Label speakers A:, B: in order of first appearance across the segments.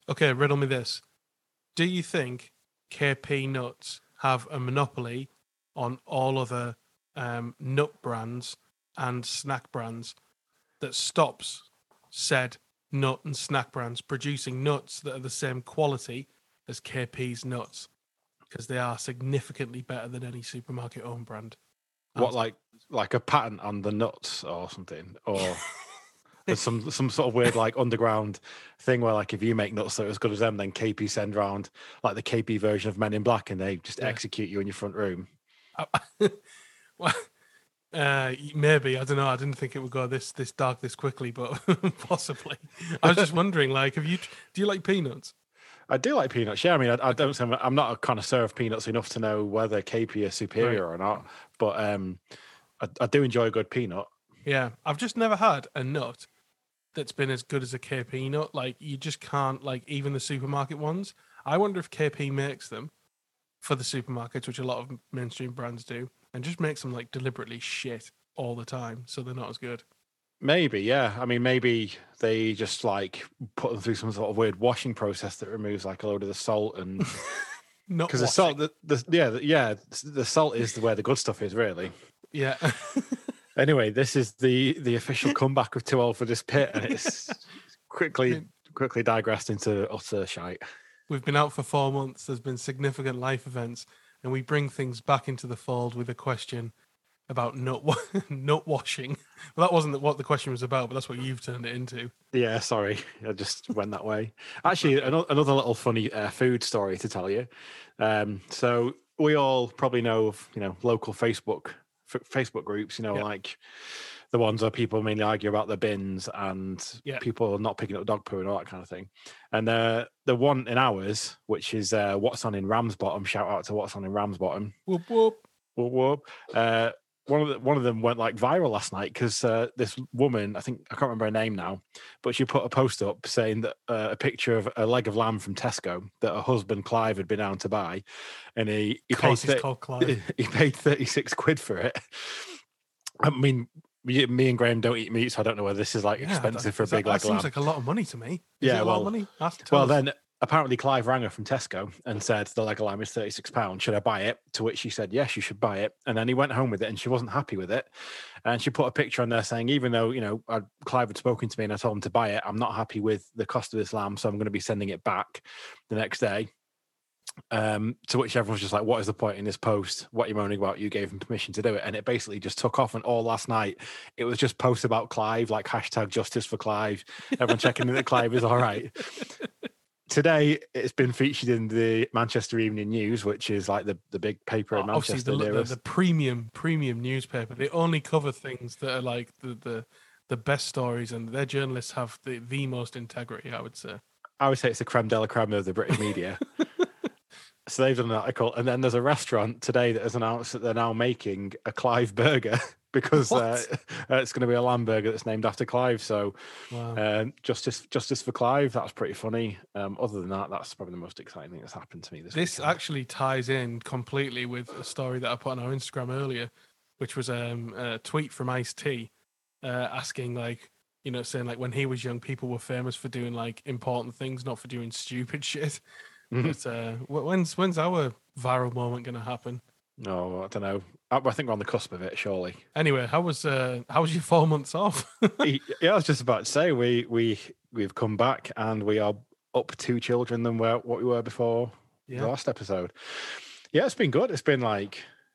A: Okay, riddle me this. Do you think KP Nuts have a monopoly on all other nut brands and snack brands that stops said nut and snack brands producing nuts that are the same quality as KP's nuts? Because they are significantly better than any supermarket owned brand.
B: What, like a patent on the nuts or something? Or there's some sort of weird like underground thing where like if you make nuts that are as good as them, then KP send round like the KP version of Men in Black and they just execute you in your front room.
A: Well, maybe, I don't know. I didn't think it would go this dark this quickly, but possibly. I was just wondering, like, do you like peanuts?
B: I do like peanuts. Yeah, I mean, I don't say I'm not a connoisseur of peanuts enough to know whether KP are superior or not, but I do enjoy a good peanut.
A: Yeah, I've just never had a nut that's been as good as a KP nut. Like, you just can't, like, even the supermarket ones. I wonder if KP makes them for the supermarkets, which a lot of mainstream brands do, and just makes them, like, deliberately shit all the time, so they're not as good.
B: Maybe, yeah. I mean, maybe they just like put them through some sort of weird washing process that removes like a load of the salt and
A: because
B: the salt, the salt is where the good stuff is, really.
A: Yeah.
B: Anyway, this is the official comeback of Too Old for This Pit, and it's quickly digressed into utter shite.
A: We've been out for 4 months. There's been significant life events, and we bring things back into the fold with a question about nut washing. Well, that wasn't what the question was about, but that's what you've turned it into.
B: Yeah, sorry, I just went that way. Actually, another little funny food story to tell you. So we all probably know of local Facebook groups, like the ones where people mainly argue about the bins and people not picking up dog poo and all that kind of thing. And the one in ours, which is What's On in Ramsbottom, shout out to What's On in Ramsbottom.
A: Whoop whoop
B: whoop whoop. One of them went like viral last night because this woman, I can't remember her name now, but she put a post up saying that a picture of a leg of lamb from Tesco that her husband Clive had been down to buy, and he paid 36 quid for it. I mean, me and Graham don't eat meat, so I don't know whether this is like expensive for a big leg of lamb.
A: That seems like a lot of money to me.
B: Is it
A: a lot of money?
B: Then apparently Clive rang her from Tesco and said the leg of lamb is £36. Should I buy it? To which she said, yes, you should buy it. And then he went home with it and she wasn't happy with it. And she put a picture on there saying, even though, Clive had spoken to me and I told him to buy it, I'm not happy with the cost of this lamb, so I'm going to be sending it back the next day. To which everyone's just like, what is the point in this post? What are you moaning about? You gave him permission to do it. And it basically just took off. And all last night, it was just posts about Clive, like hashtag justice for Clive. Everyone checking in that Clive is all right. Today, it's been featured in the Manchester Evening News, which is like the big paper in Manchester.
A: Obviously, the premium newspaper. They only cover things that are like the best stories, and their journalists have the most integrity, I would say.
B: I would say it's the creme de la creme of the British media. So they've done an article, and then there's a restaurant today that has announced that they're now making a Clive burger because it's going to be a lamb burger that's named after Clive. So, justice for Clive. That's pretty funny. Other than that, that's probably the most exciting thing that's happened to me this weekend.
A: Actually ties in completely with a story that I put on our Instagram earlier, which was a tweet from Ice-T asking, like, saying like when he was young, people were famous for doing like important things, not for doing stupid shit. But when's our viral moment going to happen?
B: No, I don't know. I think we're on the cusp of it, surely.
A: Anyway, how was your 4 months off?
B: Yeah, I was just about to say we've come back and we are up 2 children than what we were before the last episode. Yeah, it's been good. It's been a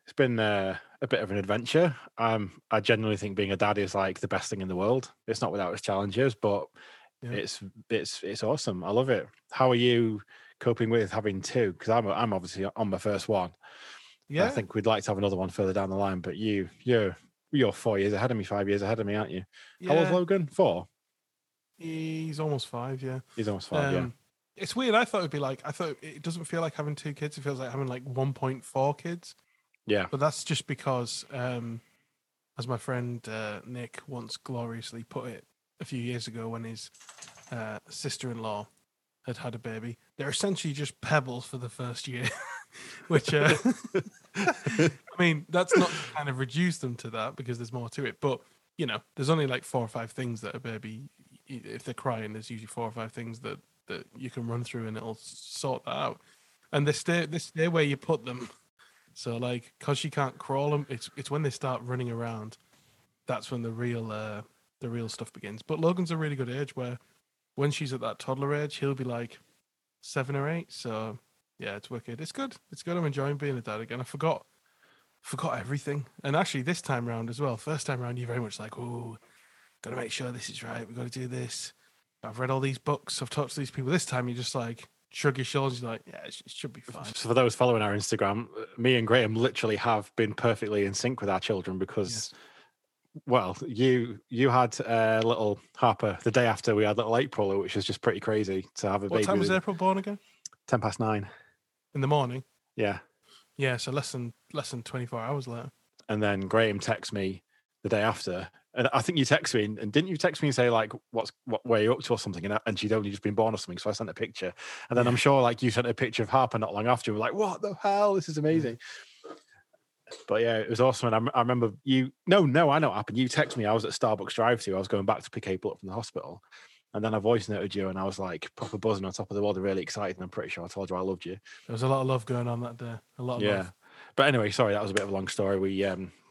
B: bit of an adventure. I genuinely think being a dad is like the best thing in the world. It's not without its challenges, but it's awesome. I love it. How are you coping with having 2? Because I'm obviously on my first one. Yeah, I think we'd like to have another one further down the line. But you're 4 years ahead of me, 5 years ahead of me, aren't you? Yeah. How old's Logan? 4.
A: He's almost 5. Yeah,
B: he's almost 5. Yeah,
A: it's weird. I thought it doesn't feel like having 2 kids. It feels like having like 1.4 kids.
B: Yeah,
A: but that's just because, as my friend Nick once gloriously put it a few years ago, when his sister-in-law had a baby, they're essentially just pebbles for the first year. Which I mean, that's not to kind of reduce them to that, because there's more to it, but there's only like 4 or 5 things that a baby, if they're crying, there's usually 4 or 5 things that that you can run through, and it'll sort that out. And they stay where you put them. So like, because you can't crawl them, it's when they start running around, that's when the real stuff begins. But Logan's a really good age where when she's at that toddler age, he'll be like 7 or 8. So yeah, it's wicked. It's good. It's good. I'm enjoying being a dad again. I forgot everything. And actually this time round as well, first time round, you're very much like, oh, gotta make sure this is right. We've got to do this. I've read all these books. I've talked to these people. This time you're just like, shrug your shoulders. You're like, yeah, it should be fine.
B: So for those following our Instagram, me and Graham literally have been perfectly in sync with our children because, well, you had little Harper the day after we had little April, which was just pretty crazy to have a baby.
A: What time was April born again?
B: 9:10.
A: In the morning?
B: Yeah.
A: Yeah, so less than 24 hours later.
B: And then Graham texts me the day after. And I think you text me, and didn't you text me and say like, where you up to or something? And she'd only just been born or something. So I sent a picture, and then I'm sure like you sent a picture of Harper not long after. And we're like, what the hell? This is amazing. But yeah, it was awesome. And I remember you. No, I know what happened. You texted me. I was at Starbucks drive-thru. I was going back to pick April up from the hospital, and then I voice noted you, and I was like proper buzzing on top of the world, really excited. And I'm pretty sure I told you I loved you.
A: There was a lot of love going on that day. A lot of love.
B: But anyway, sorry, that was a bit of a long story. We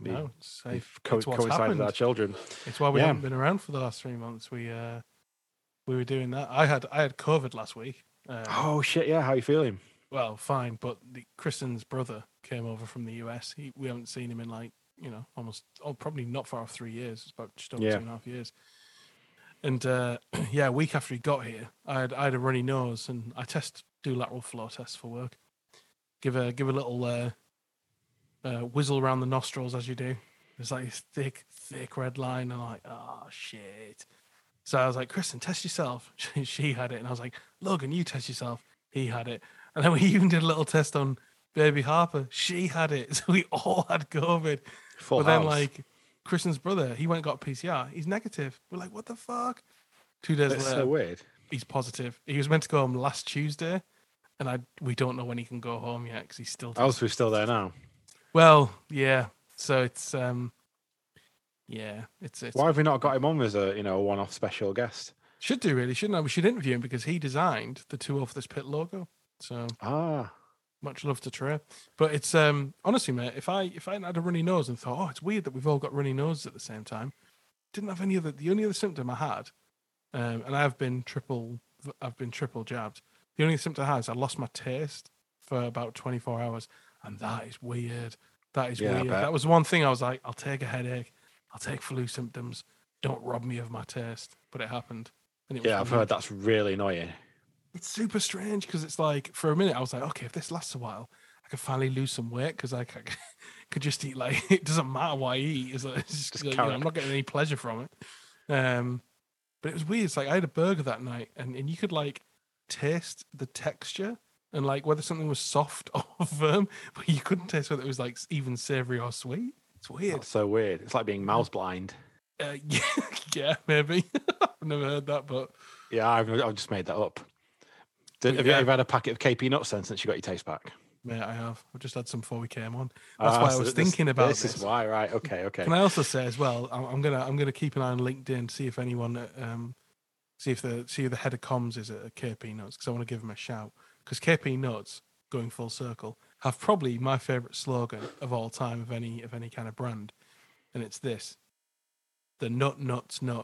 B: coincided with our children.
A: It's why we haven't been around for the last 3 months. We were doing that. I had COVID last week.
B: Oh shit! Yeah, how are you feeling?
A: Well, fine. But Kristen's brother came over from the US. We haven't seen him in like probably not far off 3 years. It's about just over 2.5 years. And a week after he got here, I had a runny nose, and I do lateral flow tests for work. Give a little whizzle around the nostrils as you do. There's like this thick red line. And I'm like, oh shit. So I was like, Kristen, test yourself. She had it. And I was like, Logan, you test yourself. He had it. And then we even did a little test on baby Harper. She had it. So we all had COVID.
B: Full
A: but
B: house.
A: Then like Kristen's brother, he went and got PCR. He's negative. We're like, what the fuck? 2 days later.
B: That's so weird.
A: He's positive. He was meant to go home last Tuesday. And we don't know when he can go home yet because he's still.
B: Oh, so we're still there now.
A: Well, yeah. So it's it's.
B: Why have we not got him on as a one-off special guest?
A: Should do really, shouldn't I? We should interview him because he designed the Two Off This Pit logo. So much love to Trey. But it's honestly, mate, if I hadn't had a runny nose and thought, oh, it's weird that we've all got runny noses at the same time, didn't have any other. The only other symptom I had, and I've been triple jabbed. The only symptom I had is I lost my taste for about 24 hours. And that is weird. That is weird. That was one thing I was like, I'll take a headache. I'll take flu symptoms. Don't rob me of my taste. But it happened. And it was
B: I've heard that's really annoying.
A: It's super strange because it's like, for a minute, I was like, okay, if this lasts a while, I could finally lose some weight because I could just eat, like, it doesn't matter what I eat. It's just like, I'm not getting any pleasure from it. But it was weird. It's like, I had a burger that night and you could, like, taste the texture and like whether something was soft or firm, but you couldn't taste whether it was like even savory or sweet. It's weird.
B: That's so weird. It's like being mouse blind.
A: Yeah, maybe. I've never heard that, but
B: yeah, I've just made that up. Have you ever had a packet of KP nuts then since you got your taste back?
A: Yeah, I have. I've just had some before we came on. That's why I was thinking about this.
B: This is why, right? Okay.
A: Can I also say as well? I'm gonna keep an eye on LinkedIn to see if anyone see if the head of comms is at KP Nuts because I want to give him a shout. Because KP Nuts, going full circle, have probably my favourite slogan of all time of any kind of brand, and it's this: the nuts nut.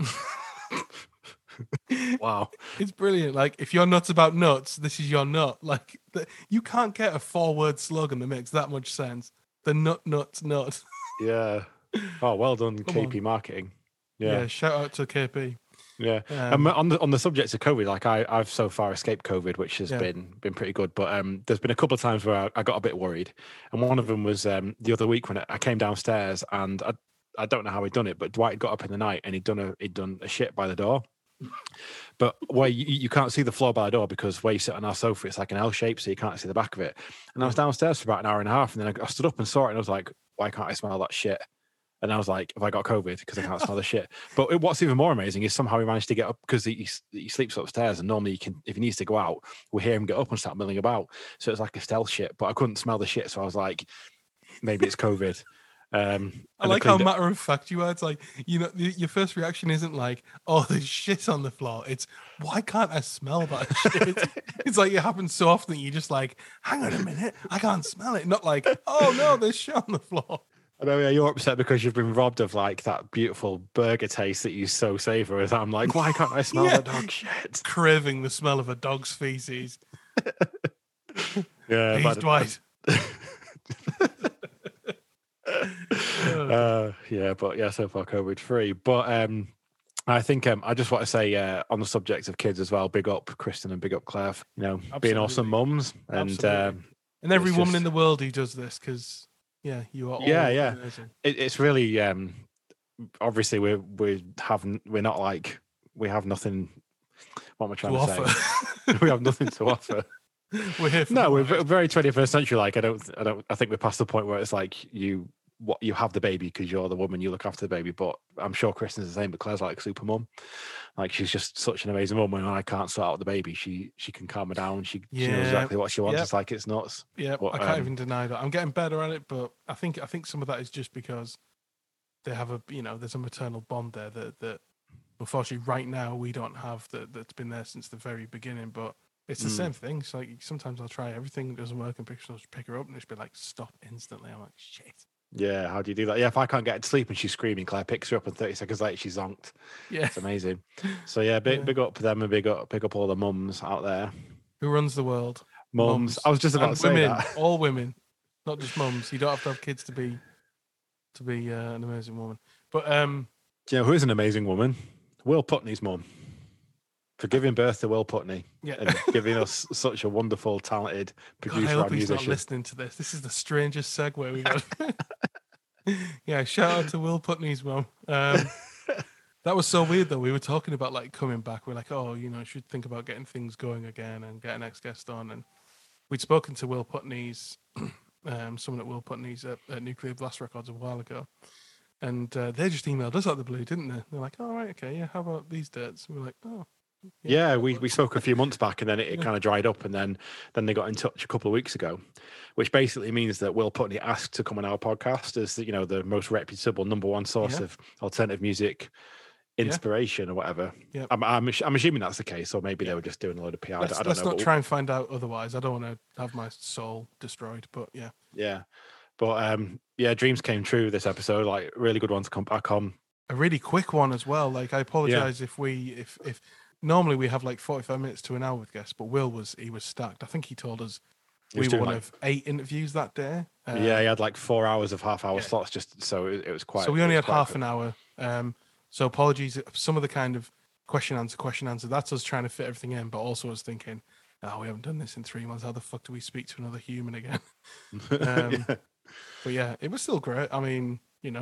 B: Wow,
A: it's brilliant. Like if you're nuts about nuts, this is your nut. Like you can't get a 4-word slogan that makes that much sense. The nuts nut.
B: Yeah. Oh, well done, KP Marketing.
A: Yeah. Shout out to KP.
B: Yeah. On the subject of COVID, like I've so far escaped COVID, which has been pretty good. But there's been a couple of times where I got a bit worried, and one of them was the other week when I came downstairs, and I don't know how he'd done it, but Dwight had got up in the night and he'd done a shit by the door. But where you can't see the floor by the door because where you sit on our sofa, it's like an L shape, so you can't see the back of it. And I was downstairs for about an hour and a half, and then I stood up and saw it, and I was like, why can't I smell that shit? And I was like, have I got COVID? Because I can't smell the shit. But what's even more amazing is somehow he managed to get up because he sleeps upstairs. And normally if he needs to go out, we hear him get up and start milling about. So it's like a stealth shit, but I couldn't smell the shit. So I was like, maybe it's COVID.
A: I like how matter of fact you are. It's like, you know, your first reaction isn't like, oh, there's shit on the floor. It's, why can't I smell that shit? It's like it happens so often that you're just like, hang on a minute, I can't smell it. Not like, oh no, there's shit on the floor.
B: I know, yeah, you're upset because you've been robbed of like that beautiful burger taste that you so savor. As I'm like, why can't I smell the dog shit?
A: Craving the smell of a dog's feces.
B: Yeah,
A: Please, Dwight.
B: Yeah, but yeah, so far COVID free. But I think I just want to say on the subject of kids as well, big up Kristen and big up Claire, you know, being awesome mums, and
A: every woman in the world who does this, because you are all amazing.
B: It's really obviously we have nothing. What am I trying to say? We have nothing to offer.
A: We're here for
B: we're very 21st century. Like I think we're past the point where it's like you have the baby because you're the woman, you look after the baby. But I'm sure Kristen's the same, but Claire's like super mum. Like she's just such an amazing mum. When I can't sort out the baby, she can calm her down. She knows exactly what she wants. It's like, it's nuts.
A: Yeah, I can't even deny that. I'm getting better at it, but I think some of that is just because they have there's a maternal bond there that unfortunately right now we don't have that's been there since the very beginning. But it's the same thing. It's like sometimes I'll try everything, it doesn't work, and pick her up and just be like, stop instantly. I'm like, shit.
B: Yeah, how do you do that? Yeah, if I can't get her to sleep and she's screaming, Claire picks her up and 30 seconds later she's zonked.
A: Yeah.
B: It's amazing. So yeah, big up to them and big up all the mums out there.
A: Who runs the world?
B: Mums. I was just about to say
A: women,
B: that.
A: All women, not just mums. You don't have to have kids to be an amazing woman. But
B: do you know who is an amazing woman? Will Putney's mum. For giving birth to Will Putney and giving us such a wonderful, talented producer.
A: I hope
B: and musician.
A: He's not listening to this. This is the strangest segue we got. Yeah, shout out to Will Putney's mum. That was so weird though. We were talking about like coming back. We're like, oh, should think about getting things going again and get an ex-guest on. And we'd spoken to Will Putney's, someone at Will Putney's at Nuclear Blast Records a while ago. And they just emailed us out of the blue, didn't they? They're like, oh, right, okay, yeah, how about these dates? And we're like, oh.
B: Yeah, we spoke a few months back and then it kind of dried up, and then they got in touch a couple of weeks ago, which basically means that Will Putney asked to come on our podcast as the most reputable #1 source of alternative music inspiration or whatever. Yeah. I'm assuming that's the case, or maybe they were just doing a load of PR. I don't know.
A: Let's not try and find out otherwise. I don't want to have my soul destroyed, but yeah.
B: Yeah. But dreams came true this episode, like really good one to come back on.
A: A really quick one as well. Like I apologize if normally we have like 45 minutes to an hour with guests, but Will was stacked. I think he told us we were one of 8 interviews that day.
B: He had like 4 hours of half-hour slots, just so it was quite.
A: So we only had half an hour. So apologies. Some of the kind of question answer. That's us trying to fit everything in, but also us thinking, oh, we haven't done this in 3 months. How the fuck do we speak to another human again? But yeah, it was still great. I mean,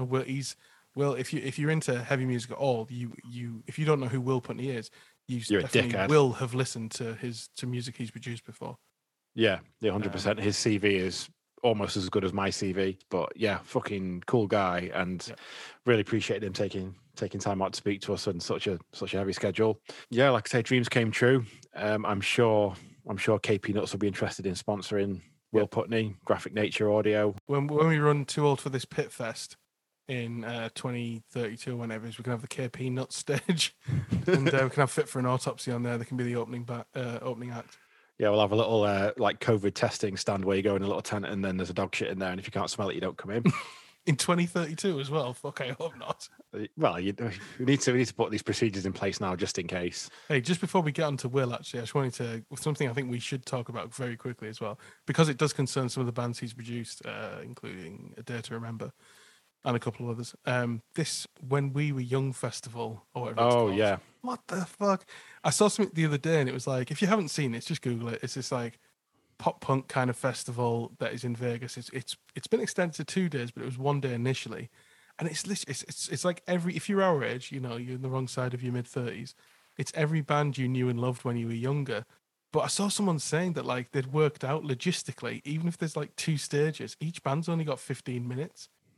A: if you're into heavy music at all, if you don't know who Will Putney is, you definitely will have listened to music he's produced before.
B: Yeah, 100%. His CV is almost as good as my CV, but yeah, fucking cool guy, and really appreciated him taking time out to speak to us on such a heavy schedule. Yeah, like I say, dreams came true. I'm sure KP Nuts will be interested in sponsoring Will Putney, Graphic Nature Audio.
A: When we run Too Old for This Pit Fest in 2032 or whenever, we can have the KP Nuts stage, and we can have Fit for an Autopsy on there. They can be the opening act. Yeah,
B: we'll have a little like COVID testing stand where you go in a little tent and then there's a dog shit in there, and if you can't smell it, you don't come in.
A: In 2032 as well. Fuck, I hope not.
B: Well, we need to put these procedures in place now, just in case.
A: Hey, just before we get on to Will, actually, I just wanted to something I think we should talk about very quickly as well, because it does concern some of the bands he's produced, including A Day to Remember and a couple of others. This When We Were Young festival or whatever it's called.
B: Yeah.
A: What the fuck? I saw something the other day and it was like, if you haven't seen it, just Google it. It's this like pop punk kind of festival that is in Vegas. It's been extended to 2 days, but it was 1 day initially. And it's like if you're our age, you're in the wrong side of your mid-30s. It's every band you knew and loved when you were younger. But I saw someone saying that like they'd worked out logistically, even if there's like 2 stages, each band's only got 15 minutes.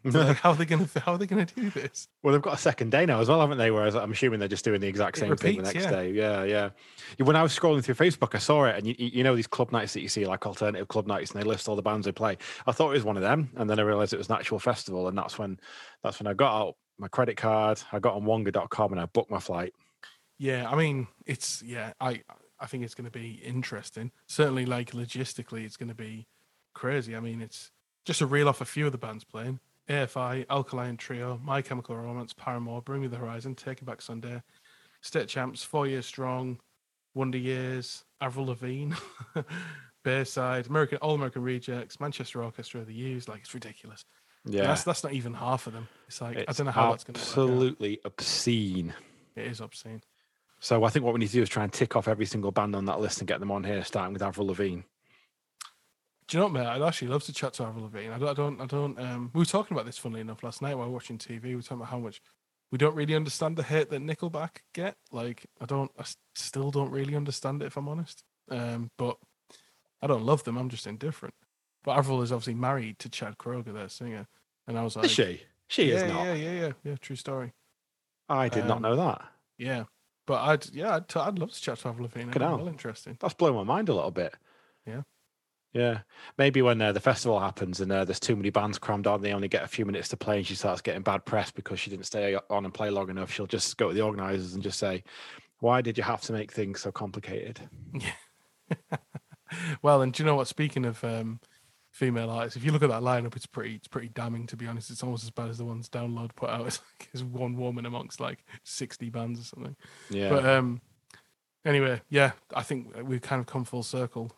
A: So like, how are they gonna do this?
B: Well, they've got a second day now as well, haven't they? Whereas I'm assuming they're just doing the exact same thing the next day. Yeah. When I was scrolling through Facebook, I saw it, and you know these club nights that you see, like alternative club nights, and they list all the bands they play. I thought it was one of them, and then I realized it was an actual festival, and that's when I got out my credit card, I got on Wonga.com, and I booked my flight.
A: Yeah, I mean, I think it's going to be interesting. Certainly, like logistically, it's going to be crazy. I mean, it's just to reel off a few of the bands playing: AFI, Alkaline Trio, My Chemical Romance, Paramore, Bring Me the Horizon, Taking Back Sunday, State Champs, 4 Years Strong, Wonder Years, Avril Lavigne, Bayside, All American Rejects, Manchester Orchestra, The Used. Like, it's ridiculous.
B: Yeah,
A: and that's not even half of them. It's like, I don't know how that's going to work out.
B: Absolutely obscene.
A: It is obscene.
B: So I think what we need to do is try and tick off every single band on that list and get them on here, starting with Avril Lavigne.
A: Do you know what, mate? I'd actually love to chat to Avril Lavigne. I don't. We were talking about this, funnily enough, last night while watching TV. We were talking about how much we don't really understand the hate that Nickelback get. Like, I still don't really understand it, if I'm honest. But I don't love them. I'm just indifferent. But Avril is obviously married to Chad Kroeger, their singer, and I was like,
B: is she? She is not.
A: Yeah. True story.
B: I did not know that.
A: Yeah, but I'd love to chat to Avril Lavigne. Well, interesting.
B: That's blown my mind a little bit.
A: Yeah.
B: Yeah, maybe when the festival happens and there's too many bands crammed on, they only get a few minutes to play, and she starts getting bad press because she didn't stay on and play long enough. She'll just go to the organisers and just say, "Why did you have to make things so complicated?"
A: Yeah. Well, and do you know what? Speaking of female artists, if you look at that lineup, it's pretty damning, to be honest. It's almost as bad as the ones Download put out. It's one woman amongst like 60 bands or something.
B: Yeah.
A: But anyway, yeah, I think we've kind of come full circle.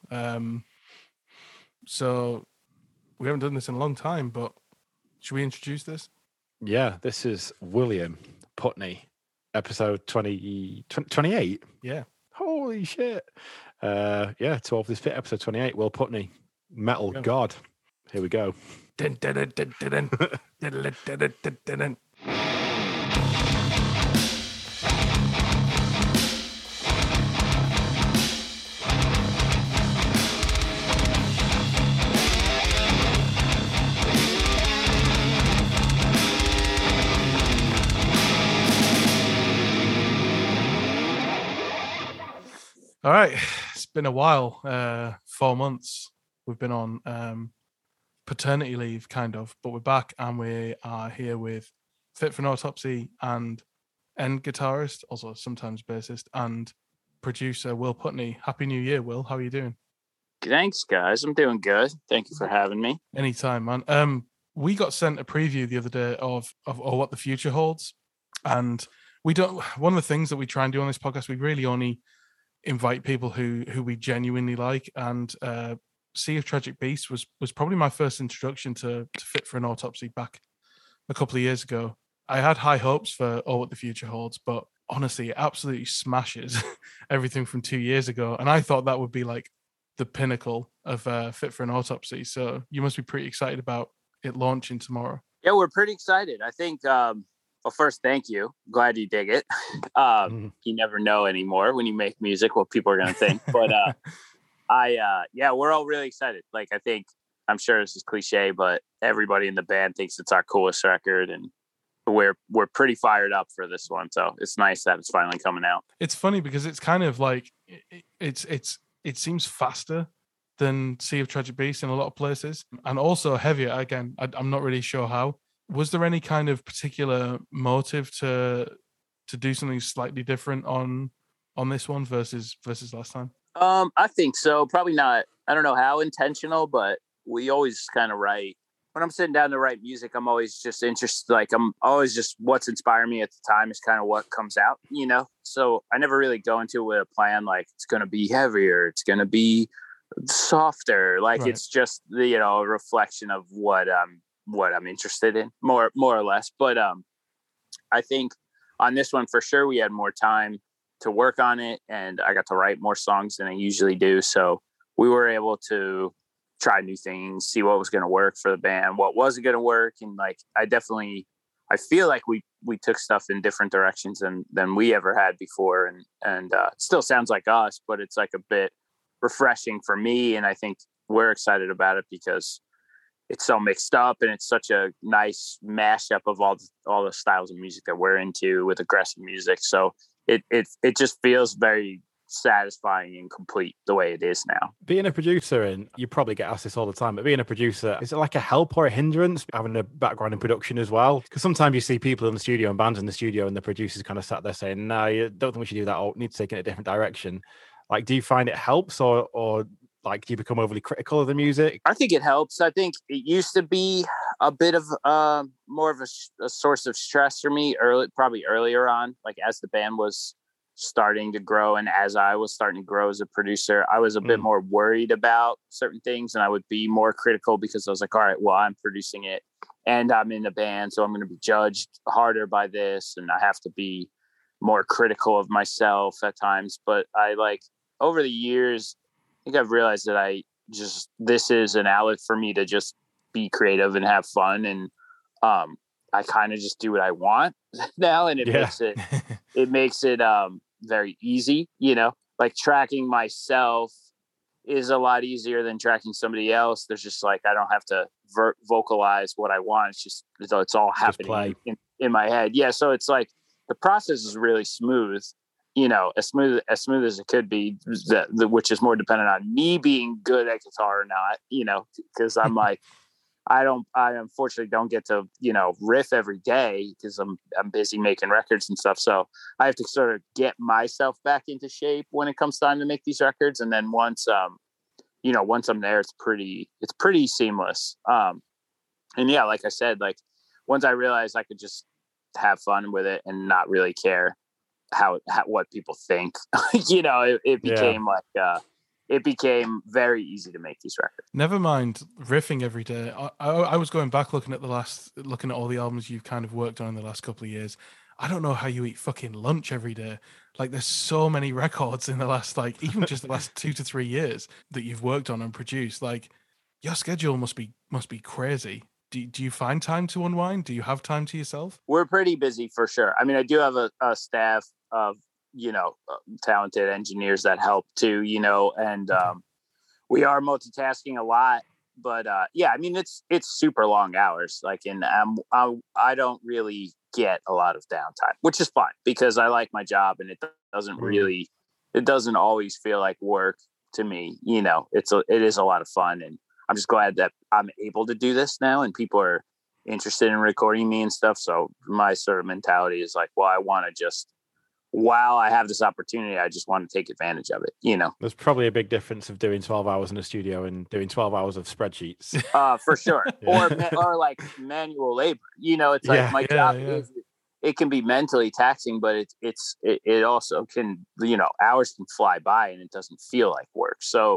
A: So we haven't done this in a long time, but should we introduce this?
B: Yeah, this is William Putney, episode 28.
A: Yeah.
B: Holy shit. 12 this fit, episode 28, Will Putney, metal god. Here we go.
A: All right, it's been a while. 4 months we've been on paternity leave, kind of, but we're back and we are here with Fit for an Autopsy and end guitarist, also sometimes bassist, and producer Will Putney. Happy New Year, Will. How are you doing?
C: Thanks, guys. I'm doing good. Thank you for having me.
A: Anytime, man. We got sent a preview the other day of what the future holds, and we don't. One of the things that we try and do on this podcast, we really only invite people who we genuinely like, and Sea of Tragic Beasts was probably my first introduction to Fit for an Autopsy back a couple of years ago. I had high hopes for What the Future Holds, but honestly, it absolutely smashes everything from 2 years ago, and I thought that would be like the pinnacle of Fit for an Autopsy. So you must be pretty excited about it launching tomorrow.
C: Yeah, we're pretty excited. I think well, first, thank you. Glad you dig it. You never know anymore when you make music what people are going to think. But we're all really excited. Like, I think, I'm sure this is cliche, but everybody in the band thinks it's our coolest record, and we're pretty fired up for this one. So it's nice that it's finally coming out.
A: It's funny because it's kind of like it seems faster than Sea of Tragic Beasts in a lot of places, and also heavier. Again, I'm not really sure how. Was there any kind of particular motive to do something slightly different on this one versus last time?
C: I think so. Probably not. I don't know how intentional, but we always kind of write. When I'm sitting down to write music, I'm always just interested. Like, I'm always just what's inspiring me at the time is kind of what comes out, you know? So I never really go into it with a plan. Like, it's going to be heavier. It's going to be softer. Like, right. It's just the, a reflection of what I'm interested in, more or less. But I think on this one for sure we had more time to work on it, and I got to write more songs than I usually do. So we were able to try new things, see what was going to work for the band, what wasn't going to work, and like I feel like we took stuff in different directions than we ever had before, and it still sounds like us, but it's like a bit refreshing for me, and I think we're excited about it because it's so mixed up, and it's such a nice mashup of all the styles of music that we're into with aggressive music. So it just feels very satisfying and complete the way it is now.
B: Being a producer, and you probably get asked this all the time, but being a producer, is it like a help or a hindrance having a background in production as well? Because sometimes you see people in the studio and bands in the studio and the producers kind of sat there saying, no, you don't think we should do that, or need to take it in a different direction. Like, do you find it helps, or like, do you become overly critical of the music?
C: I think it helps. I think it used to be a bit of more of a source of stress for me probably earlier on, like as the band was starting to grow and as I was starting to grow as a producer, I was a bit more worried about certain things, and I would be more critical because I was like, all right, well, I'm producing it and I'm in the band, so I'm going to be judged harder by this, and I have to be more critical of myself at times. But I over the years, I think I've realized that this is an outlet for me to just be creative and have fun. And I kind of just do what I want now. And it makes it very easy, like tracking myself is a lot easier than tracking somebody else. There's just I don't have to vocalize what I want. It's all happening in my head. Yeah. So it's like the process is really smooth. As smooth as it could be, which is more dependent on me being good at guitar or not, because I'm I unfortunately don't get to, riff every day because I'm busy making records and stuff. So I have to sort of get myself back into shape when it comes time to make these records. And then once I'm there, it's pretty seamless. And yeah, like I said, once I realized I could just have fun with it and not really care what people think, it became it became very easy to make these records.
A: Never mind riffing every day. I was going back looking at all the albums you've kind of worked on in the last couple of years. I don't know how you eat fucking lunch every day. There's so many records in the last even just the last 2 to 3 years that you've worked on and produced. Your schedule must be crazy. Do you find time to unwind? Do you have time to yourself?
C: We're pretty busy for sure. I mean, I do have a staff of, talented engineers that help too, and we are multitasking a lot. But yeah, I mean, it's super long hours. I don't really get a lot of downtime, which is fine because I like my job, and it doesn't always feel like work to me. It is a lot of fun, and I'm just glad that I'm able to do this now, and people are interested in recording me and stuff. So my sort of mentality is well, I want to just, while I have this opportunity, I just want to take advantage of it.
B: There's probably a big difference of doing 12 hours in a studio and doing 12 hours of spreadsheets.
C: For sure. Yeah. or manual labor. It's my job is, it can be mentally taxing, but it also can, hours can fly by and it doesn't feel like work. So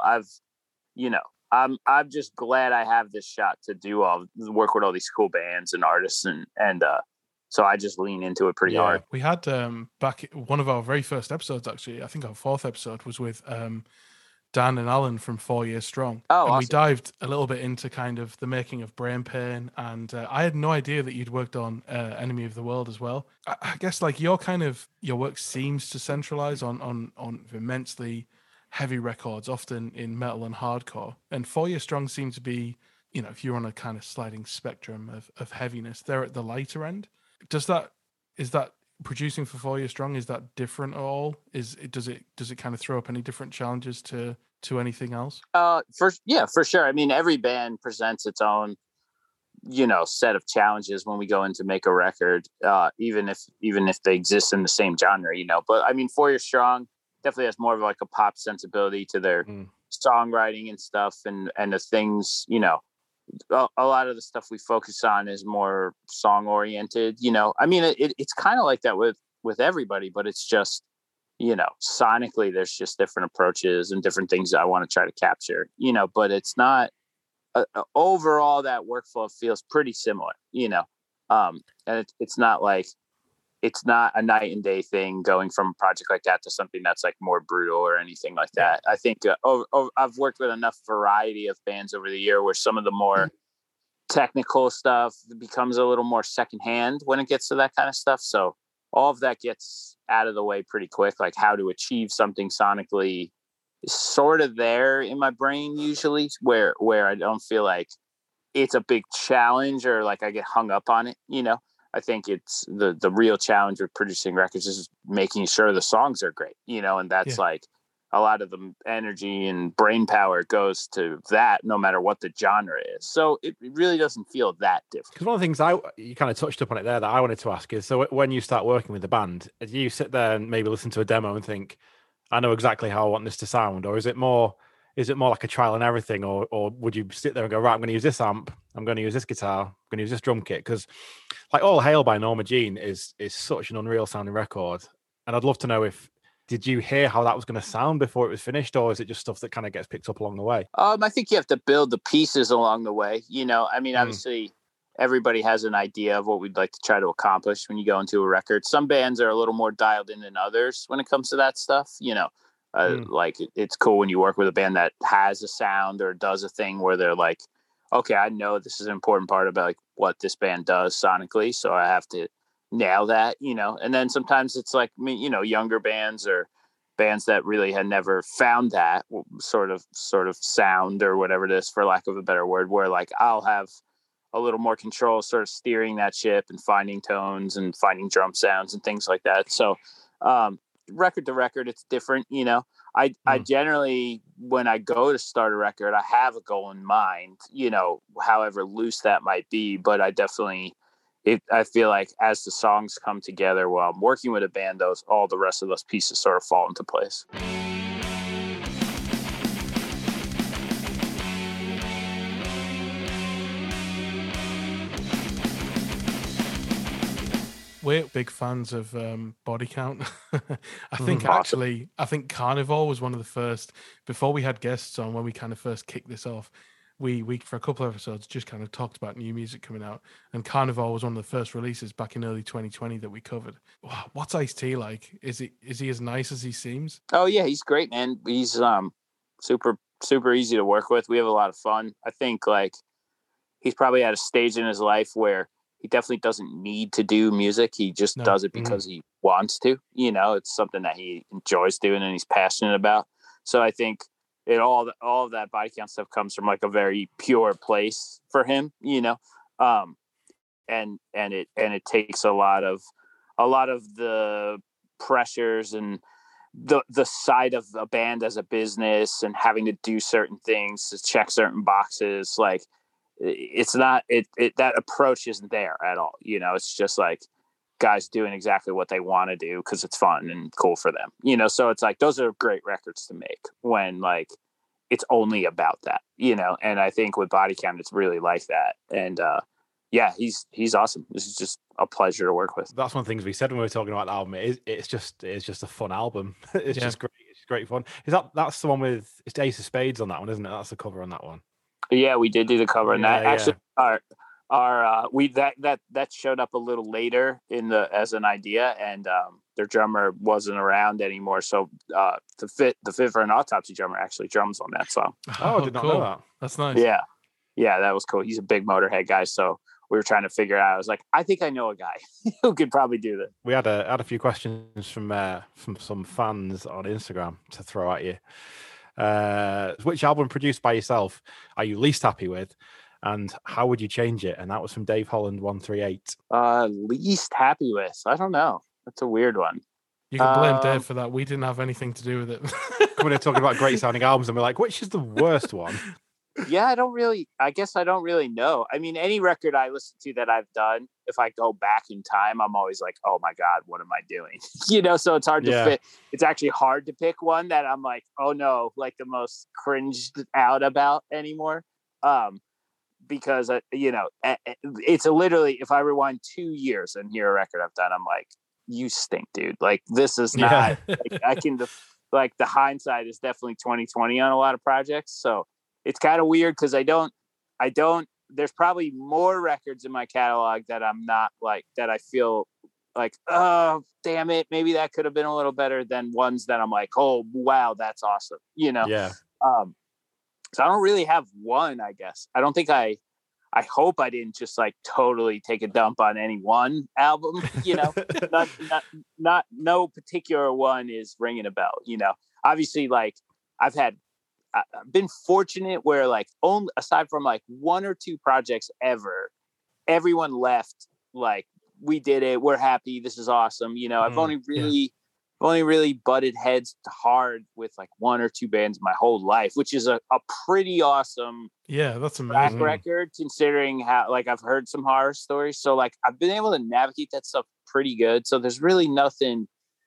C: I'm just glad I have this shot to work with all these cool bands and artists, and so I just lean into it pretty hard.
A: We had back one of our very first episodes, actually, I think our 4th episode was with Dan and Alan from 4 Years Strong.
C: Oh,
A: and
C: awesome.
A: We dived a little bit into kind of the making of Brain Pain, and I had no idea that you'd worked on Enemy of the World as well. I guess your work seems to centralize on immensely heavy records, often in metal and hardcore. And 4 Years Strong seems to be, if you're on a kind of sliding spectrum of heaviness, they're at the lighter end. Is that producing for 4 Years Strong? Is that different at all? Does it kind of throw up any different challenges to anything else?
C: For sure. I mean, every band presents its own, set of challenges when we go in to make a record, even if they exist in the same genre, But I mean, 4 Years Strong definitely has more of a pop sensibility to their songwriting and stuff, and the things, a lot of the stuff we focus on is more song oriented. I mean, it's kind of like that with everybody, but it's just, sonically there's just different approaches and different things that I want to try to capture, but it's not overall that workflow feels pretty similar, and it's not it's not a night and day thing going from a project like that to something that's more brutal or anything like that. I think I've worked with enough variety of bands over the year where some of the more technical stuff becomes a little more secondhand when it gets to that kind of stuff. So all of that gets out of the way pretty quick. How to achieve something sonically is sort of there in my brain usually, where I don't feel like it's a big challenge or like I get hung up on it, you know. I think it's the real challenge with producing records is making sure the songs are great, you know, and that's like a lot of the energy and brain power goes to that no matter what the genre is. So it really doesn't feel that different.
B: Because one of the things you kind of touched upon it there that I wanted to ask is, so when you start working with the band, do you sit there and maybe listen to a demo and think, I know exactly how I want this to sound? Or is it more like a trial and everything? Or would you sit there and go, right, I'm going to use this amp, I'm going to use this guitar, I'm going to use this drum kit? Because like All Hail by Norma Jean is such an unreal sounding record. And I'd love to know did you hear how that was going to sound before it was finished, or is it just stuff that kind of gets picked up along the way?
C: I think you have to build the pieces along the way. You know, I mean, obviously everybody has an idea of what we'd like to try to accomplish when you go into a record. Some bands are a little more dialed in than others when it comes to that stuff. You know, like it's cool when you work with a band that has a sound or does a thing where they're like, okay, I know this is an important part about like what this band does sonically, so I have to nail that, you know. And then sometimes it's like, you know, younger bands or bands that really had never found that sort of sound or whatever it is, for lack of a better word, where like I'll have a little more control sort of steering that ship and finding tones and finding drum sounds and things like that. So record to record, it's different, you know. I generally, when I go to start a record, I have a goal in mind, you know, however loose that might be. But I definitely, I feel like as the songs come together while I'm working with a band, all the rest of those pieces sort of fall into place.
A: We're big fans of Body Count. I think I think Carnivore was one of the first, before we had guests on, when we kind of first kicked this off, we for a couple of episodes just kind of talked about new music coming out, and Carnivore was one of the first releases back in early 2020 that we covered. Wow, what's Ice-T like? Is he as nice as he seems?
C: Oh yeah, he's great, man. He's super easy to work with. We have a lot of fun. I think like he's probably at a stage in his life where he definitely doesn't need to do music. He just does it because he wants to. You know, it's something that he enjoys doing and he's passionate about. So I think all of that Body Count stuff comes from like a very pure place for him. You know, and it takes a lot of the pressures and the side of a band as a business and having to do certain things to check certain boxes. Like, it's not that approach isn't there at all. You know, it's just like guys doing exactly what they want to do because it's fun and cool for them, you know. So it's like those are great records to make when like it's only about that, you know. And I think with Body Count it's really like that. And yeah, he's awesome. This is just a pleasure to work with.
B: That's one of the things we said when we were talking about the album. It's just a fun album. It's just great. It's great fun. That's the one with, it's Ace of Spades on that one, isn't it? That's the cover on that one.
C: Yeah, we did do the cover, and that actually that showed up a little later as an idea, and their drummer wasn't around anymore, so the Fit for an Autopsy drummer actually drums on that song.
B: Oh, I did not know that.
A: That's nice.
C: Yeah, that was cool. He's a big Motorhead guy, so we were trying to figure out. I was like, I think I know a guy who could probably do that.
B: We had a few questions from some fans on Instagram to throw at you. Which album produced by yourself are you least happy with, and how would you change it? And that was from Dave Holland 138.
C: Least happy with, I don't know. That's a weird one.
A: You can blame Dave for that. We didn't have anything to do with it.
B: When they're talking about great sounding albums, and we're like, which is the worst one?
C: Yeah, I don't really know. I mean, any record I listen to that I've done, if I go back in time, I'm always like, oh my God, what am I doing? You know, so it's hard to fit. It's actually hard to pick one that I'm like, oh no, like the most cringed out about anymore. Because, you know, it's literally, if I rewind 2 years and hear a record I've done, I'm like, you stink, dude. Like, this is not, like, I can, like, the hindsight is definitely 2020 on a lot of projects. So it's kind of weird because I don't, there's probably more records in my catalog that I'm not like, that I feel like, oh, damn it, maybe that could have been a little better, than ones that I'm like, oh, wow, that's awesome. You know?
B: Yeah.
C: So I don't really have one, I guess. I don't think I hope I didn't just like totally take a dump on any one album, you know. not no particular one is ringing a bell, you know. Obviously, like I've had I've been fortunate where like only aside from like one or two projects ever, everyone left like we did it. We're happy. This is awesome. You know, I've only really butted heads hard with like one or two bands my whole life, which is a pretty awesome
A: that's
C: track
A: amazing.
C: record considering how like I've heard some horror stories. So like I've been able to navigate that stuff pretty good. So there's really nothing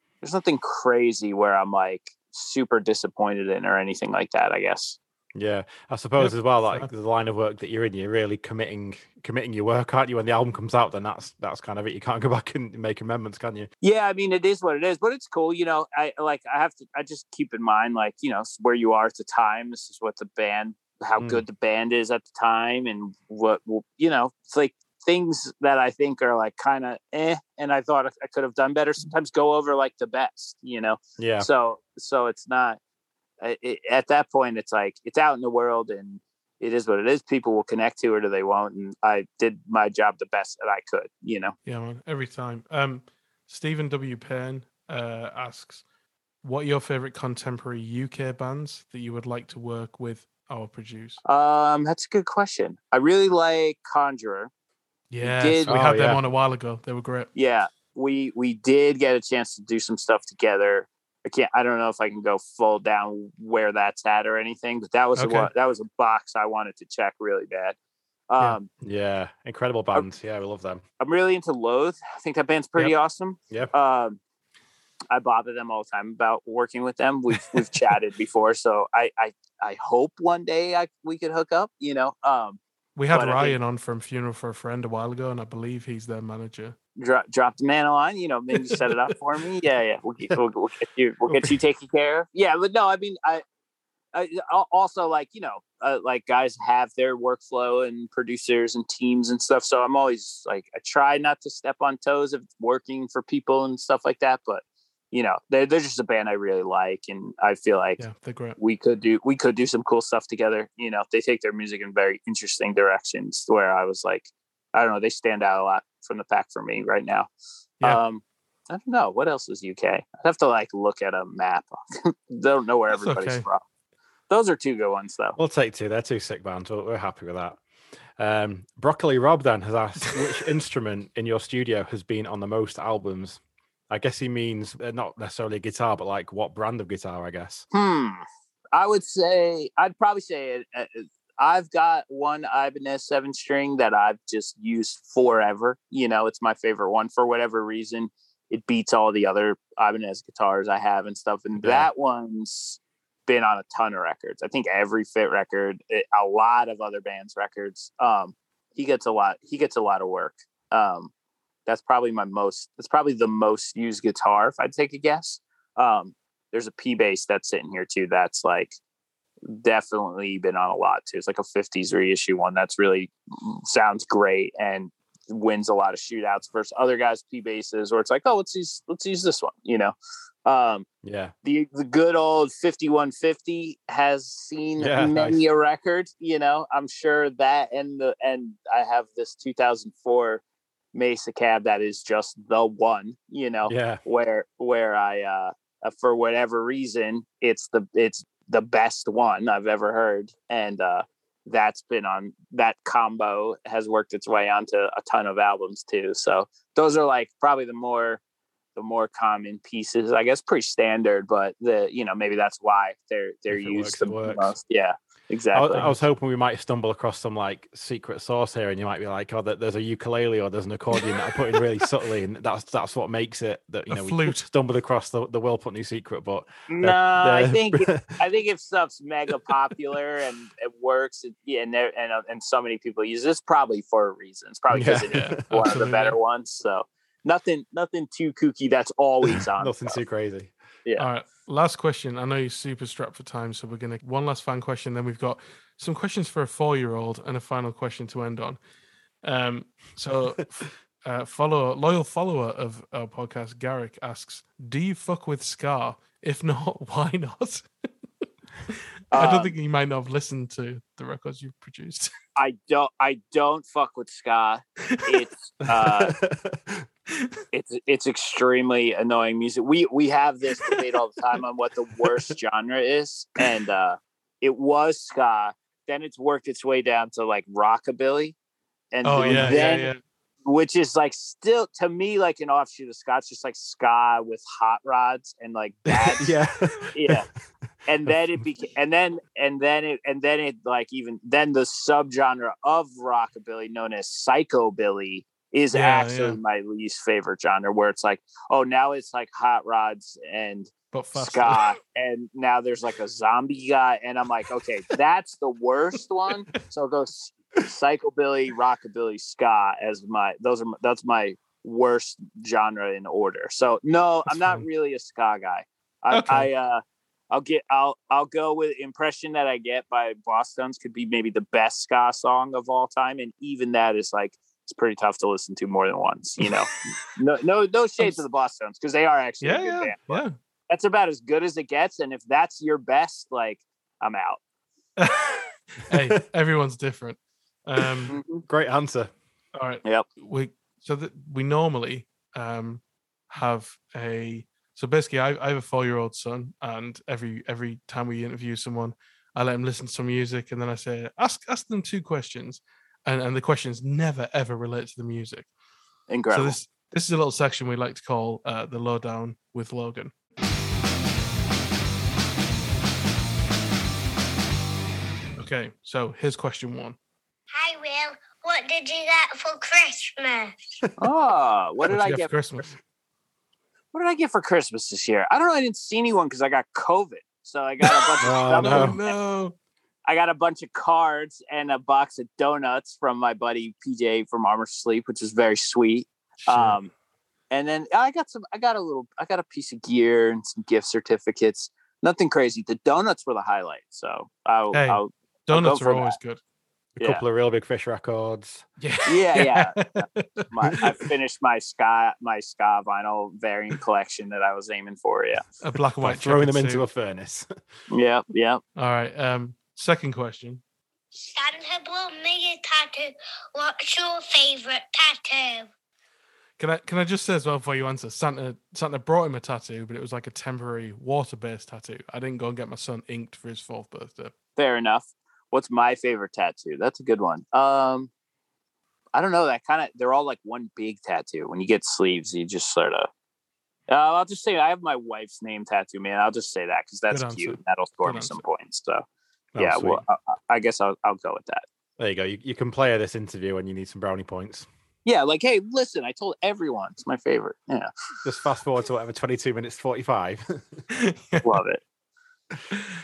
C: crazy where I'm like super disappointed in or anything like that, I guess.
B: Yeah, I suppose as well, like the line of work that you're in, you're really committing your work, aren't you? When the album comes out, then that's kind of it. You can't go back and make amendments, can you?
C: Yeah, I mean, it is what it is, but it's cool. You know, I just keep in mind, like, you know, where you are at the time. This is what the band, how good the band is at the time, and what, you know, it's like things that I think are like kind of and I thought I could have done better. Sometimes go over like the best, you know.
B: Yeah.
C: So it's not. At that point, it's like it's out in the world and it is what it is. People will connect to it or they won't. And I did my job the best that I could, you know?
A: Yeah, man, every time. Stephen W. Payne asks, what are your favorite contemporary UK bands that you would like to work with or produce?
C: That's a good question. I really like Conjurer.
A: Yes, we had them on a while ago. They were great.
C: Yeah, we did get a chance to do some stuff together. I don't know if I can go full down where that's at or anything, but that was that was a box I wanted to check really bad.
B: Yeah, incredible bands. Yeah, we love them.
C: I'm really into Loathe. I think that band's pretty awesome.
B: Yeah.
C: I bother them all the time about working with them. We've chatted before, so I hope one day we could hook up. You know,
A: we had Ryan on from Funeral for a Friend a while ago, and I believe he's their manager.
C: Drop the man a line, you know, maybe set it up for me. Yeah. We'll get you taken care of. Yeah, but no, I mean, I also like, you know, like guys have their workflow and producers and teams and stuff. So I'm always like, I try not to step on toes if it's working for people and stuff like that. But you know, they're just a band I really like, and I feel like
A: they're great.
C: We could do some cool stuff together. You know, they take their music in very interesting directions. Where I was like, I don't know, they stand out a lot from the pack for me right now.
A: Yeah.
C: I don't know what else is UK. I'd have to like look at a map. Don't know where everybody's from. Those are two good ones though.
B: We'll take two. They're two sick bands. We're happy with that. Broccoli Rob then has asked, which instrument in your studio has been on the most albums? I guess he means not necessarily a guitar, but like what brand of guitar, I guess.
C: I'd probably say I've got one Ibanez 7-string that I've just used forever. You know, it's my favorite one for whatever reason. It beats all the other Ibanez guitars I have and stuff. And that one's been on a ton of records. I think every Fit record, a lot of other bands' records. He gets a lot of work. That's probably the most used guitar, if I'd take a guess. There's a P bass that's sitting here too. That's like definitely been on a lot too. It's like a 50s reissue one that's really sounds great and wins a lot of shootouts versus other guys' P basses, or it's like, oh, let's use this one, you know. The good old 5150 has seen many a record, you know. I'm sure that and I have this 2004 Mesa Cab that is just the one, you know. Where I for whatever reason it's the best one I've ever heard, and that's been on, that combo has worked its way onto a ton of albums too. So those are like probably the more common pieces, I guess. Pretty standard, but maybe that's why they're used the most. Yeah, exactly.
B: I was hoping we might stumble across some like secret sauce here, and you might be like, oh, there's a ukulele or there's an accordion that I put in really subtly, and that's what makes it that we stumbled across the Will Putney secret. But
C: no, I think if stuff's mega popular and it works, and so many people use it, it's probably for a reason. It's probably because it is one of the better ones. So nothing too kooky. That's always on.
B: Nothing too crazy.
C: Yeah.
A: All right. Last question. I know you're super strapped for time, so we're gonna one last fan question. Then we've got some questions for a 4-year-old and a final question to end on. Loyal follower of our podcast, Garrick, asks, "Do you fuck with ska? If not, why not?" I don't think you might not have listened to the records you've produced.
C: I don't fuck with ska. It's extremely annoying music. We have this debate all the time on what the worst genre is, and it was ska. Then it's worked its way down to like rockabilly, and
A: yeah,
C: then
A: yeah.
C: which is like still to me like an offshoot of ska. It's just like ska with hot rods and like bad. Yeah. And then it became, and then it like even then the subgenre of rockabilly known as psychobilly is actually my least favorite genre, where it's like, oh, now it's like hot rods and
A: but
C: ska, and now there's like a zombie guy, and I'm like, okay, that's the worst one. So it goes psychobilly, rockabilly, ska as that's my worst genre in order. So no, I'm not really a ska guy. I'll go with Impression That I Get by Bosstones. Could be maybe the best ska song of all time, and even that is like, it's pretty tough to listen to more than once. You know, no shade to the Bosstones, because they are actually a good band.
A: Yeah,
C: that's about as good as it gets, and if that's your best, like, I'm out.
A: Hey, everyone's different.
B: Great answer.
A: All right.
C: Yep.
A: We normally have a. So basically, I have a 4-year-old son, and every time we interview someone, I let him listen to some music, and then I say, ask them 2 questions, and the questions never ever relate to the music.
C: Incredible.
A: So this is a little section we like to call the Lowdown with Logan. Okay, so here's question 1.
D: Hi, Will. What did you get for Christmas?
C: What did I get
A: for Christmas?
C: What did I get for Christmas this year? I don't know. I didn't see anyone because I got COVID. So I got a bunch of stuff.
A: No.
C: I got a bunch of cards and a box of donuts from my buddy PJ from Armor Sleep, which is very sweet.
A: Sure.
C: And then I got a piece of gear and some gift certificates. Nothing crazy. The donuts were the highlight. So
A: donuts are always good.
B: A couple of Real Big Fish records.
C: Yeah. I finished my ska vinyl variant collection that I was aiming for. Yeah,
A: a black and white.
B: Throwing them into a furnace.
C: Yeah.
A: All right. Second question.
D: Santa brought me a tattoo. What's your favorite tattoo?
A: Can I just say as well before you answer? Santa brought him a tattoo, but it was like a temporary water-based tattoo. I didn't go and get my son inked for his 4th birthday.
C: Fair enough. What's my favorite tattoo? That's a good one. I don't know. They're all like one big tattoo. When you get sleeves, you just sort of. I'll just say I have my wife's name tattoo, man. I'll just say that because that's cute. That'll score me some points. So, yeah. Sweet. Well, I guess I'll go with that.
B: There you go. You can play this interview when you need some brownie points.
C: Yeah, like, hey, listen, I told everyone it's my favorite. Yeah.
B: Just fast forward to whatever 22 minutes 45.
C: Love it.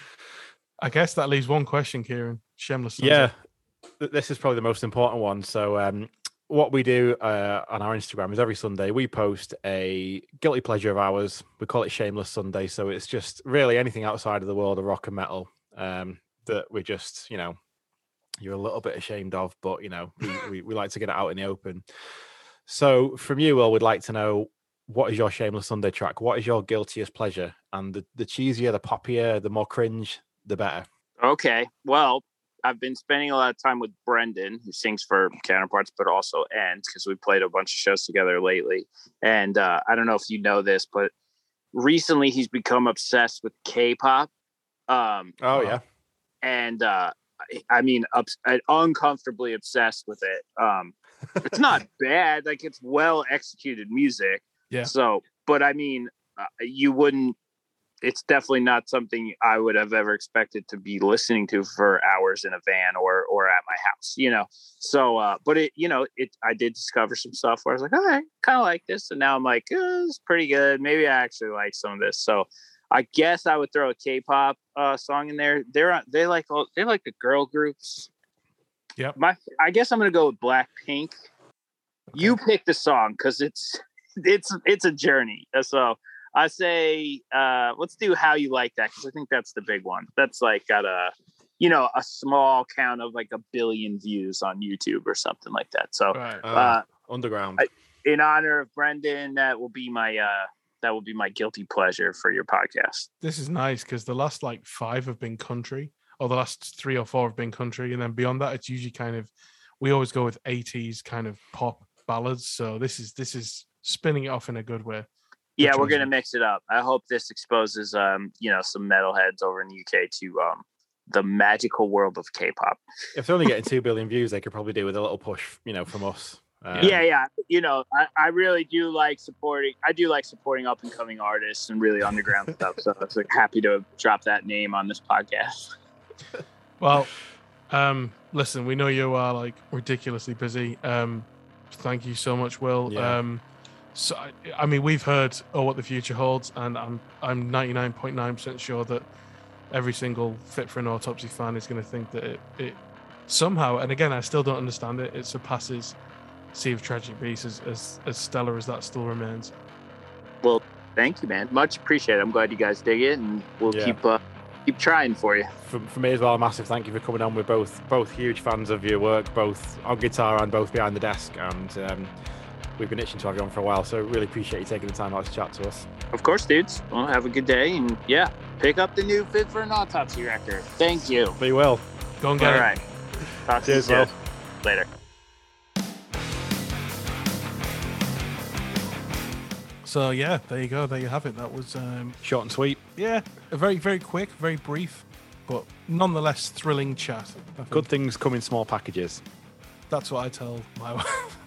A: I guess that leaves one question, Kieran. Shameless.
B: Yeah, this is probably the most important one. So what we do on our Instagram is every Sunday we post a guilty pleasure of ours. We call it Shameless Sunday. So it's just really anything outside of the world of rock and metal that we just, you're a little bit ashamed of, but, we like to get it out in the open. So from you, Will, we'd like to know, what is your Shameless Sunday track? What is your guiltiest pleasure? And the cheesier, the poppier, the more cringe, the better.
C: Okay. Well, I've been spending a lot of time with Brendan, who sings for Counterparts, but also End, because we played a bunch of shows together lately. And I don't know if you know this, but recently he's become obsessed with K-pop.
B: Yeah.
C: And I mean, uncomfortably obsessed with it. It's not bad. Like, it's well executed music.
A: Yeah.
C: So, but I mean, it's definitely not something I would have ever expected to be listening to for hours in a van or at my house, So, but I did discover some stuff where I was like, all right, kind of like this. And now I'm like, it's pretty good. Maybe I actually like some of this. So I guess I would throw a K-pop song in there. They like the girl groups.
A: Yeah.
C: I guess I'm going to go with Blackpink. Okay. You pick the song because it's a journey. So I say, let's do How You Like That, because I think that's the big one. That's like got a small count of like 1 billion views on YouTube or something like that. So
B: underground.
C: In honor of Brendan, that will be my guilty pleasure for your podcast.
A: This is nice because the last 5 have been country, or the last 3 or 4 have been country, and then beyond that, it's usually kind of, we always go with 80s kind of pop ballads. So this is spinning it off in a good way.
C: Yeah, we're gonna mix it up. I hope this exposes some metalheads over in the UK the magical world of K-pop.
B: If they're only getting 2 billion views, they could probably do with a little push, from us.
C: Yeah. I really do like supporting. I do like supporting up and coming artists and really underground stuff. So I was happy to drop that name on this podcast.
A: Well, listen, we know you are ridiculously busy. Thank you so much, Will.
B: Yeah.
A: So I mean, we've heard what the future holds, and I'm 99.9% sure that every single Fit for an Autopsy fan is going to think that it somehow, and again, I still don't understand it, it surpasses Sea of Tragic Beasts as stellar as that still remains.
C: Well, thank you, man. Much appreciated. I'm glad you guys dig it, and we'll keep trying for you.
B: For me as well, a massive thank you for coming on. We're both huge fans of your work, both on guitar and both behind the desk, and we've been itching to have you on for a while, so really appreciate you taking the time out to chat to us.
C: Of course, dudes. Well, have a good day, and pick up the new Fit for an Autopsy record. Thank you.
B: We will.
A: Go and get it.
C: All right. Talk to you
B: Cheers, Will.
C: later.
A: So yeah, there you go. There you have it. That was
B: Short and sweet.
A: a very, very quick, very brief, but nonetheless thrilling chat. I think.
B: Good things come in small packages.
A: That's what I tell my wife.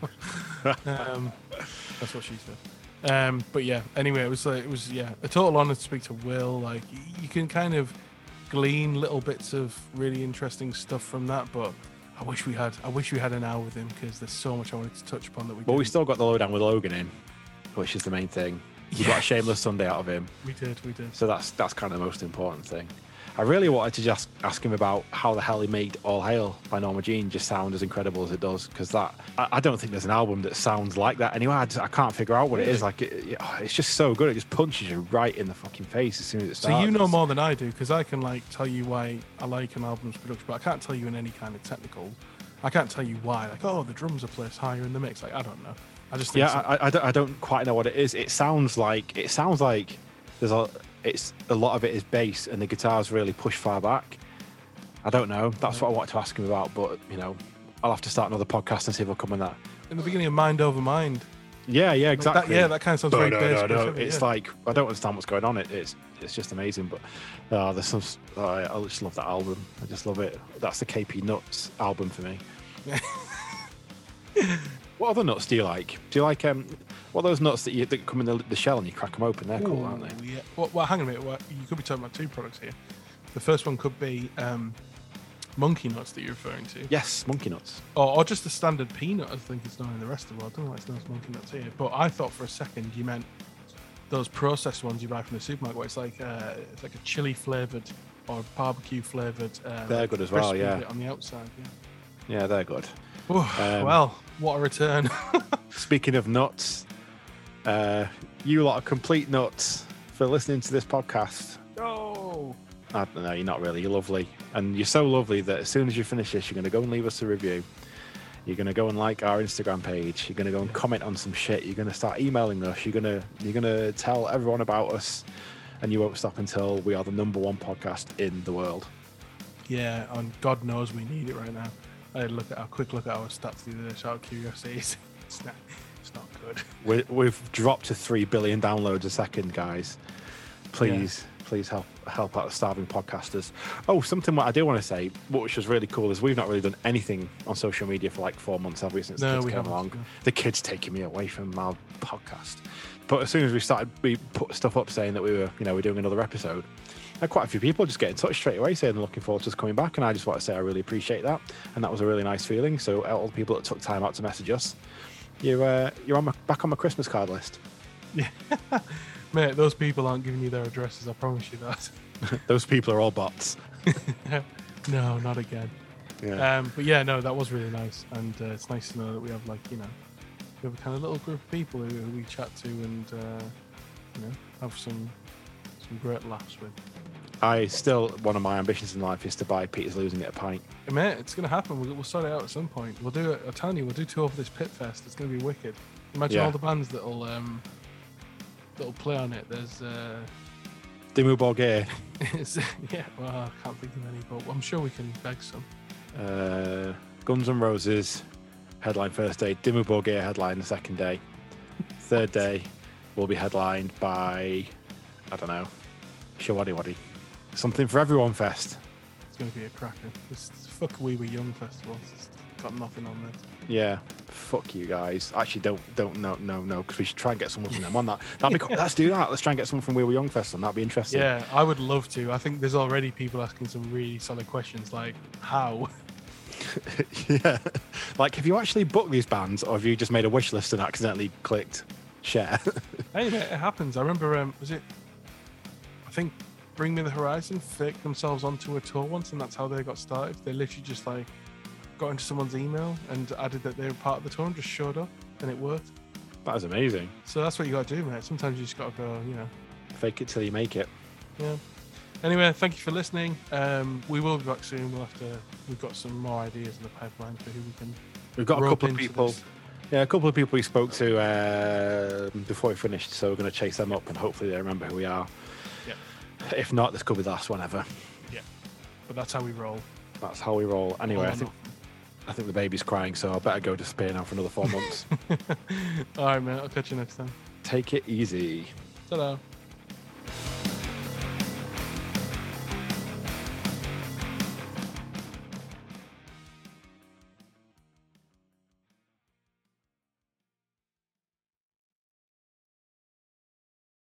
A: That's what she said. But yeah, anyway, it was a total honor to speak to Will. Like, you can kind of glean little bits of really interesting stuff from that, but I wish we had an hour with him, because there's so much I wanted to touch upon that we.
B: Well, we
A: didn't.
B: still got the lowdown with Logan in, which is the main thing. We got a shameless Sunday out of him.
A: We did.
B: So that's kind of the most important thing. I really wanted to just ask him about how the hell he made All Hail by Norma Jean just sound as incredible as it does, because I don't think there's an album that sounds like that anyway. I can't figure out what it is. Like, it's just so good. It just punches you right in the fucking face as soon as it starts.
A: So you know more than I do, because I can tell you why I like an album's production, but I can't tell you in any kind of technical. I can't tell you why. The drums are placed higher in the mix. I don't know. I just think
B: I don't quite know what it is. It sounds like there's a lot of it is bass and the guitars really push far back. I don't know. That's what I wanted to ask him about, but I'll have to start another podcast and see if I'll come on that.
A: In the beginning of Mind Over Mind.
B: Yeah, exactly.
A: That kind of sounds very bass.
B: No. It's like, I don't understand what's going on. It's just amazing. But there's some. I just love that album. I just love it. That's the KP Nuts album for me. What other nuts do you like? Do you like what are those nuts that come in the shell and you crack them open? They're cool, aren't they?
A: Yeah. Well, hang on a minute. You could be talking about two products here. The first one could be monkey nuts that you're referring to.
B: Yes, monkey nuts.
A: Or just the standard peanut, I think it's known in the rest of the world. I don't know why it's known as monkey nuts here. But I thought for a second you meant those processed ones you buy from the supermarket, where it's like a chili flavoured or barbecue flavoured.
B: They're good as well, yeah.
A: On the outside,
B: Yeah, they're good.
A: Well, what a return.
B: Speaking of nuts, you lot are complete nuts for listening to this podcast.
A: Oh,
B: I don't know, you're not really. You're lovely. And you're so lovely that as soon as you finish this, you're going to go and leave us a review. You're going to go and like our Instagram page. You're going to go and comment on some shit. You're going to start emailing us. You're going to tell everyone about us. And you won't stop until we are the #1 podcast in the world.
A: Yeah, and God knows we need it right now. I had a quick look at our stats the other day, out of curiosity. It's not good.
B: We've dropped to 3 billion downloads a second, guys. Please help out the starving podcasters. Oh, something what I do want to say, which was really cool, is we've not really done anything on social media for 4 months, have we, since the kids came along? No. The kids taking me away from my podcast. But as soon as we put stuff up saying that we're doing another episode, quite a few people just get in touch straight away saying they're looking forward to us coming back, and I just want to say I really appreciate that, and that was a really nice feeling. So all the people that took time out to message us, you're back on my Christmas card list.
A: Yeah, mate, those people aren't giving you their addresses, I promise you that.
B: Those people are all bots.
A: No, not again.
B: Yeah.
A: But yeah, no, that was really nice, and it's nice to know that we have we have a kind of little group of people who we chat to and have some great laughs with.
B: One of my ambitions in life is to buy Peter's Losing It a pint.
A: Mate, it's going to happen. We'll sort it out at some point. We'll do it. I'm telling you, we'll do 2 over this Pit Fest. It's going to be wicked. Imagine all the bands that'll play on it. There's
B: Dimmu Borgir.
A: Yeah, well, I can't think of any, but I'm sure we can beg some.
B: Guns N' Roses headline first day. Dimmu Borgir headline the second day. Third day will be headlined by, I don't know, Shawadi Wadi. Something for Everyone Fest.
A: It's going to be a cracker. Fuck We Were Young festival. It's got nothing on this.
B: Yeah, fuck you guys. Actually, no, because we should try and get someone from them on that. That'd be cool. Let's do that. Let's try and get someone from We Were Young Fest on. That'd be interesting.
A: Yeah, I would love to. I think there's already people asking some really solid questions, like how.
B: Yeah, like have you actually booked these bands, or have you just made a wish list and accidentally clicked share?
A: Hey, mate, it happens. I remember, I think Bring Me the Horizon faked themselves onto a tour once, and that's how they got started. They literally just like got into someone's email and added that they were part of the tour and just showed up, and it worked.
B: That is amazing.
A: So that's what you got to do, mate. Sometimes you just got to go,
B: Fake it till you make it.
A: Yeah. Anyway, thank you for listening. We will be back soon. We've got some more ideas in the pipeline for who we can.
B: We've got a
A: rope
B: couple of
A: into
B: people.
A: this.
B: Yeah, a couple of people we spoke to before we finished, so we're going to chase them up and hopefully they remember who we are.
A: Yeah.
B: If not, this could be the last one ever.
A: Yeah. But that's how we roll.
B: That's how we roll. Anyway,
A: All or
B: I think the baby's crying, so I better go disappear now for another 4 months.
A: nothing. All right, mate. I'll catch you next time.
B: Take it easy.
A: Ta-da.